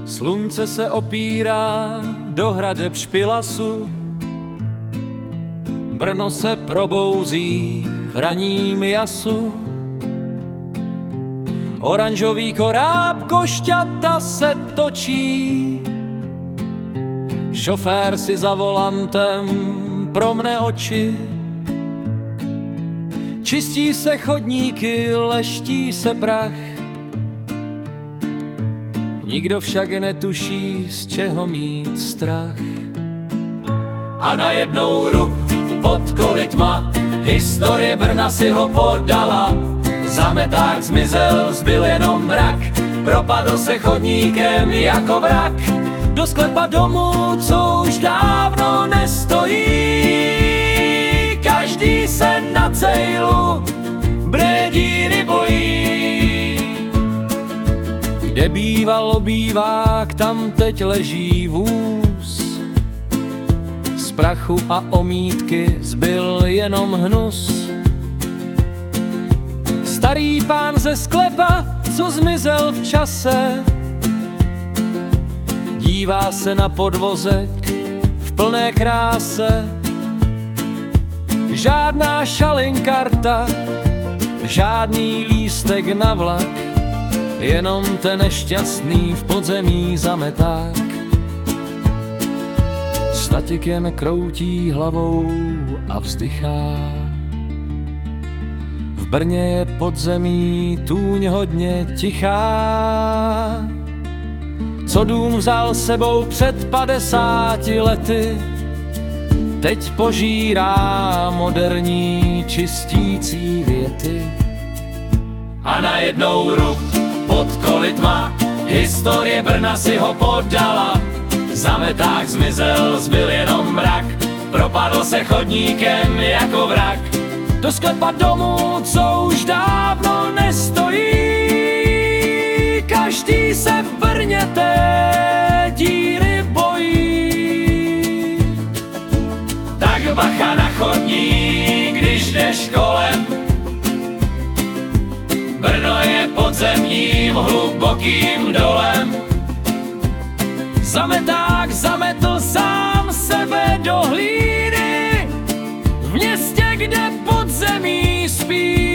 Slunce se opírá do hradeb Špilasu, Brno se probouzí v ranním jasu. Oranžový koráb košťata se točí, šofér si za volantem promne oči. Čistí se chodníky, leští se prach, nikdo však netuší, z čeho mít strach. A najednou rub pod korytma, historie Brna si ho podala. Zameták zmizel, zbyl jenom mrak, propadl se chodníkem jako vrak. Do sklepa domu, co už dávno nestojí, každý se na cejlu brédíny bojí. Kde býval obývák, tam teď leží vůz, z prachu a omítky zbyl jenom hnus. Starý pán ze sklepa, co zmizel v čase, dívá se na podvozek v plné kráse. Žádná šalinkarta, žádný lístek na vlak, jenom ten nešťastný v podzemí zameták. Statik jen kroutí hlavou a vzdychá. V Brně je podzemí tůň hodně tichá. Co dům vzal sebou před 50 lety, teď požírá moderní čistící věty. A najednou rub pod korytma, historie Brna si ho podala. Zameták zmizel, zbyl jenom mrak, propadl se chodníkem jako vrak. Do sklepa domu, co už dávno nestojí, každý se v Brně té díry bojí. Tak bacha na chodník, když jdeš kolem, Brno je podzemním hlubokým dolem. Zameták zametl sám sebe do hlíny, v městě, kde podzemí spí.